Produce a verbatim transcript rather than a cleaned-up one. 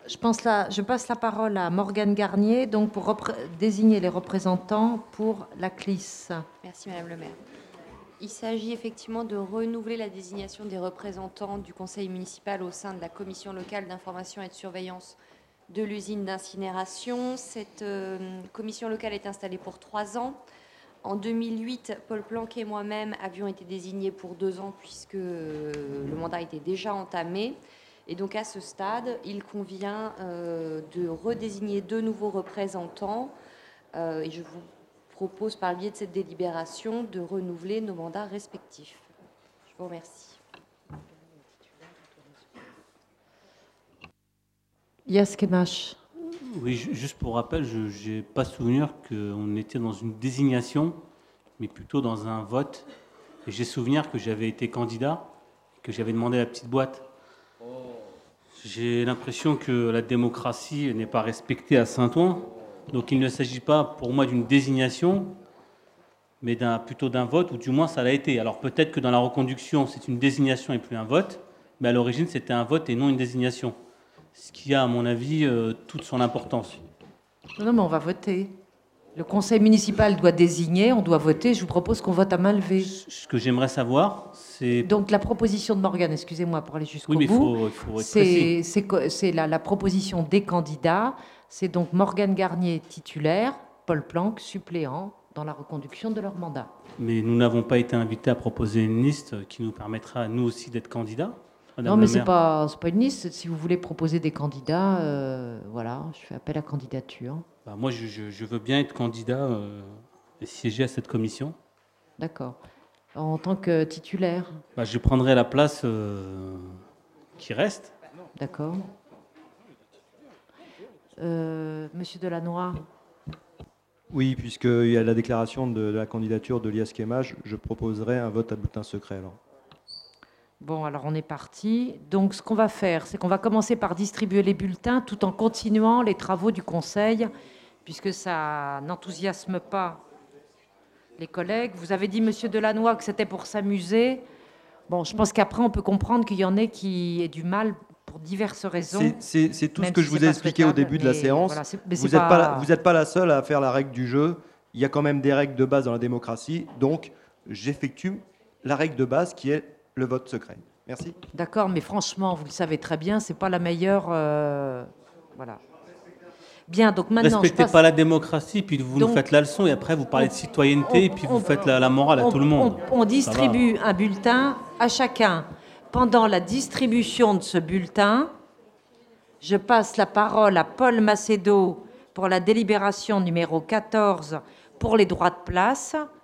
Je, pense la, je passe la parole à Morgane Garnier donc pour désigner les représentants pour la C L I S. Merci Madame le maire. Il s'agit effectivement de renouveler la désignation des représentants du conseil municipal au sein de la commission locale d'information et de surveillance de l'usine d'incinération. Cette euh, commission locale est installée pour trois ans. En deux mille huit, Paul Planck et moi-même avions été désignés pour deux ans puisque euh, le mandat était déjà entamé. Et donc à ce stade, il convient euh, de redésigner deux nouveaux représentants. Euh, et je vous propose par le biais de cette délibération de renouveler nos mandats respectifs. Je vous remercie. Yaskemash. Oui, juste pour rappel, je n'ai pas souvenir qu'on était dans une désignation, mais plutôt dans un vote. Et j'ai souvenir que j'avais été candidat, que j'avais demandé la petite boîte. J'ai l'impression que la démocratie n'est pas respectée à Saint-Ouen. Donc il ne s'agit pas pour moi d'une désignation, mais d'un, plutôt d'un vote, ou du moins ça l'a été. Alors peut-être que dans la reconduction, c'est une désignation et plus un vote, mais à l'origine, c'était un vote et non une désignation. Ce qui a, à mon avis, euh, toute son importance. Non, mais on va voter. Le conseil municipal doit désigner, on doit voter. Je vous propose qu'on vote à main levée. Ce que j'aimerais savoir, c'est... Donc la proposition de Morgane, excusez-moi pour aller jusqu'au oui, mais bout. faut, faut être c'est, c'est, c'est la, la proposition des candidats. C'est donc Morgane Garnier titulaire, Paul Planck suppléant dans la reconduction de leur mandat. Mais nous n'avons pas été invités à proposer une liste qui nous permettra, nous aussi, d'être candidats. Madame non, mais ce n'est pas, pas une liste. Si vous voulez proposer des candidats, euh, voilà, je fais appel à candidature. Bah, moi, je, je, je veux bien être candidat euh, et siéger à cette commission. D'accord. En tant que titulaire bah, je prendrai la place euh, qui reste. D'accord. Euh, Monsieur Delannoy. Oui, puisqu'il y a la déclaration de, de la candidature de Yaskemash, je proposerai un vote à bulletin secret. Alors. Bon, alors on est parti. Donc, ce qu'on va faire, c'est qu'on va commencer par distribuer les bulletins tout en continuant les travaux du Conseil, puisque ça n'enthousiasme pas les collègues. Vous avez dit, Monsieur Delannoy, que c'était pour s'amuser. Bon, je pense qu'après, on peut comprendre qu'il y en ait qui aient du mal pour diverses raisons. C'est, c'est, c'est tout ce que si je vous ai expliqué au début de la séance. Voilà, vous n'êtes pas... pas, vous n'êtes pas la seule à faire la règle du jeu. Il y a quand même des règles de base dans la démocratie. Donc, j'effectue la règle de base qui est le vote secret. Merci. D'accord, mais franchement, vous le savez très bien, c'est pas la meilleure... Euh... Voilà. Bien, donc maintenant... Respectez passe... pas la démocratie, puis vous donc, nous faites la leçon, et après vous parlez on, de citoyenneté, on, et puis on, vous faites la, la morale à on, tout le monde. On, on distribue un bulletin à chacun. Pendant la distribution de ce bulletin, je passe la parole à Paul Macedo pour la délibération numéro quatorze pour les droits de place.